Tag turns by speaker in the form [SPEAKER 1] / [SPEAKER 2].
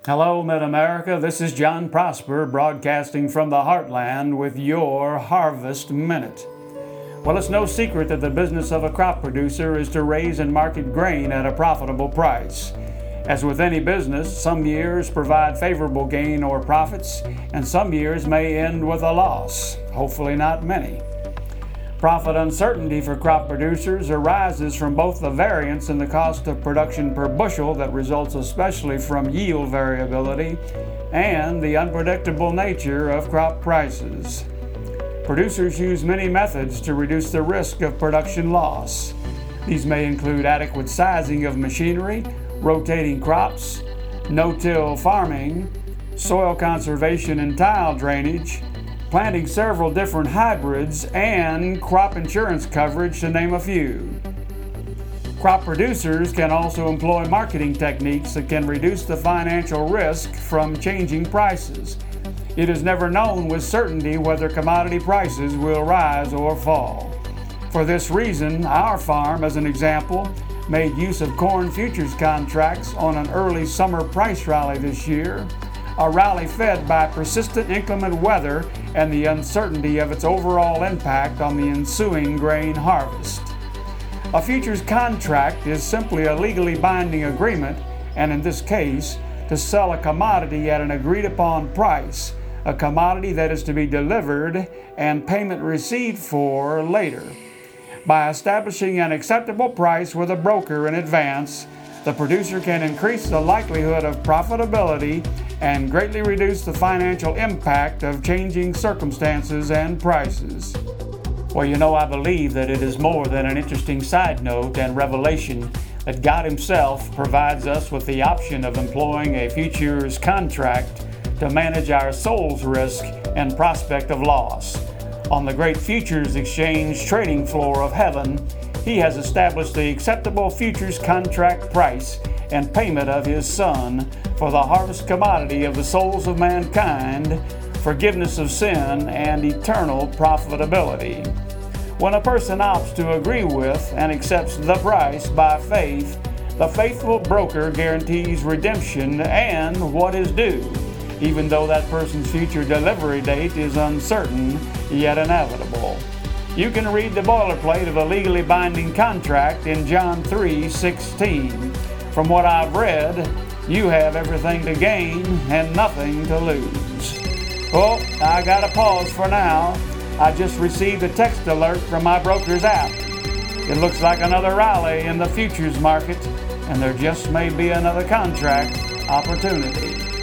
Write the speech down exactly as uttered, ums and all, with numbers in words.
[SPEAKER 1] Hello, Mid-America. This is John Prosper broadcasting from the Heartland with your Harvest Minute. Well, it's no secret that the business of a crop producer is to raise and market grain at a profitable price. As with any business, some years provide favorable gain or profits, and some years may end with a loss. Hopefully not many. Profit uncertainty for crop producers arises from both the variance in the cost of production per bushel that results especially from yield variability and the unpredictable nature of crop prices. Producers use many methods to reduce the risk of production loss. These may include adequate sizing of machinery, rotating crops, no-till farming, soil conservation and tile drainage, planting several different hybrids, and crop insurance coverage, to name a few. Crop producers can also employ marketing techniques that can reduce the financial risk from changing prices. It is never known with certainty whether commodity prices will rise or fall. For this reason, our farm, as an example, made use of corn futures contracts on an early summer price rally this year, a rally fed by persistent inclement weather and the uncertainty of its overall impact on the ensuing grain harvest. A futures contract is simply a legally binding agreement, and in this case, to sell a commodity at an agreed upon price, a commodity that is to be delivered and payment received for later. By establishing an acceptable price with a broker in advance, the producer can increase the likelihood of profitability and greatly reduce the financial impact of changing circumstances and prices. Well, you know, I believe that it is more than an interesting side note and revelation that God Himself provides us with the option of employing a futures contract to manage our soul's risk and prospect of loss. On the great futures exchange trading floor of heaven, He has established the acceptable futures contract price and payment of His Son for the harvest commodity of the souls of mankind, forgiveness of sin, and eternal profitability. When a person opts to agree with and accepts the price by faith, the faithful broker guarantees redemption and what is due, even though that person's future delivery date is uncertain yet inevitable. You can read the boilerplate of a legally binding contract in John three sixteen. From what I've read, you have everything to gain and nothing to lose. Well, I gotta pause for now. I just received a text alert from my broker's app. It looks like another rally in the futures market, and there just may be another contract opportunity.